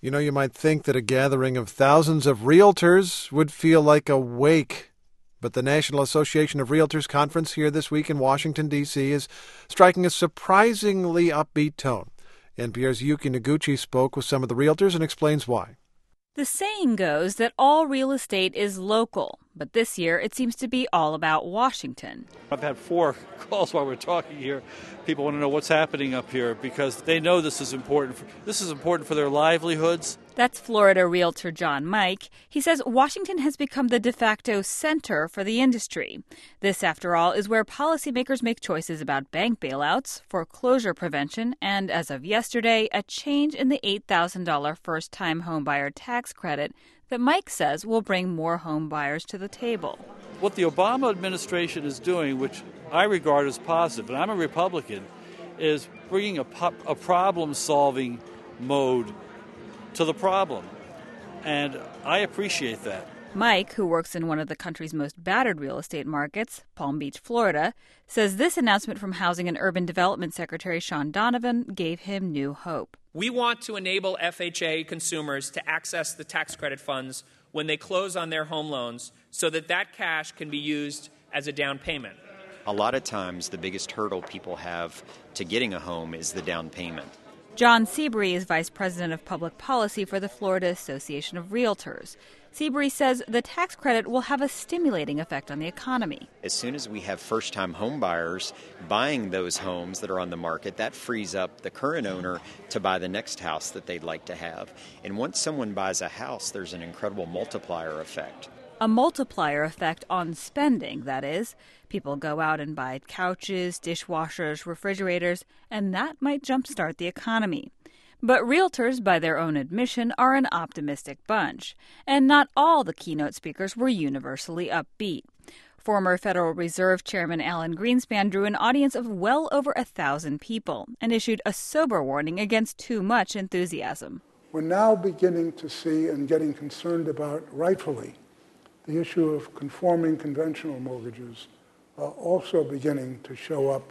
You know, you might think that a gathering of thousands of realtors would feel like a wake. But the National Association of Realtors conference here this week in Washington, D.C. is striking a surprisingly upbeat tone. NPR's Yuki Noguchi spoke with some of the realtors and explains why. The saying goes that all real estate is local, but this year it seems to be all about Washington. I've had 4 calls while we're talking here. People want to know what's happening up here because they know this is important. This is important for their livelihoods. That's Florida realtor John Mike. He says Washington has become the de facto center for the industry. This, after all, is where policymakers make choices about bank bailouts, foreclosure prevention, and, as of yesterday, a change in the $8,000 first-time homebuyer tax credit that Mike says will bring more home buyers to the table. What the Obama administration is doing, which I regard as positive, and I'm a Republican, is bringing a problem-solving mode to the problem. And I appreciate that. Mike, who works in one of the country's most battered real estate markets, Palm Beach, Florida, says this announcement from Housing and Urban Development Secretary Sean Donovan gave him new hope. We want to enable FHA consumers to access the tax credit funds when they close on their home loans so that that cash can be used as a down payment. A lot of times the biggest hurdle people have to getting a home is the down payment. John Seabury is Vice President of Public Policy for the Florida Association of Realtors. Seabury says the tax credit will have a stimulating effect on the economy. As soon as we have first-time home buyers buying those homes that are on the market, that frees up the current owner to buy the next house that they'd like to have. And once someone buys a house, there's an incredible multiplier effect. A multiplier effect on spending, that is. People go out and buy couches, dishwashers, refrigerators, and that might jumpstart the economy. But realtors, by their own admission, are an optimistic bunch. And not all the keynote speakers were universally upbeat. Former Federal Reserve Chairman Alan Greenspan drew an audience of well over 1,000 people and issued a sober warning against too much enthusiasm. We're now beginning to see and getting concerned about, rightfully, the issue of conforming conventional mortgages also beginning to show up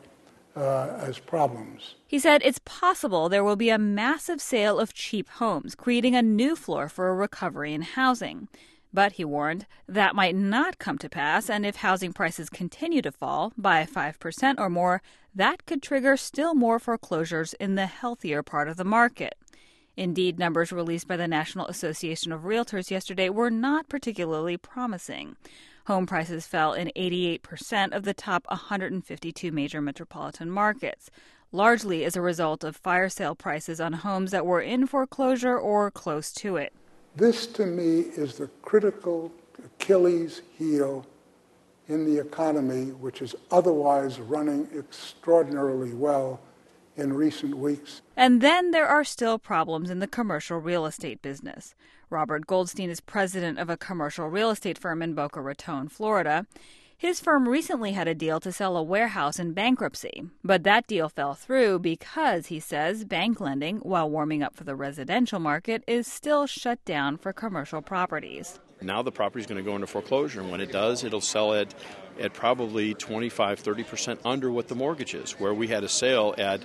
as problems. He said it's possible there will be a massive sale of cheap homes, creating a new floor for a recovery in housing. But, he warned, that might not come to pass, and if housing prices continue to fall by 5% or more, that could trigger still more foreclosures in the healthier part of the market. Indeed, numbers released by the National Association of Realtors yesterday were not particularly promising. Home prices fell in 88% of the top 152 major metropolitan markets, largely as a result of fire sale prices on homes that were in foreclosure or close to it. This, to me, is the critical Achilles heel in the economy, which is otherwise running extraordinarily well in recent weeks. And then there are still problems in the commercial real estate business. Robert Goldstein is president of a commercial real estate firm in Boca Raton, Florida. His firm recently had a deal to sell a warehouse in bankruptcy, but that deal fell through because, he says, bank lending, while warming up for the residential market, is still shut down for commercial properties. Now the property is going to go into foreclosure, and when it does, it'll sell at probably 25-30% under what the mortgage is, where we had a sale at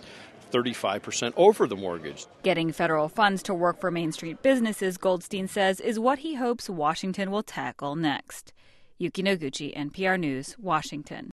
35% over the mortgage. Getting federal funds to work for Main Street businesses, Goldstein says, is what he hopes Washington will tackle next. Yuki Noguchi, NPR News, Washington.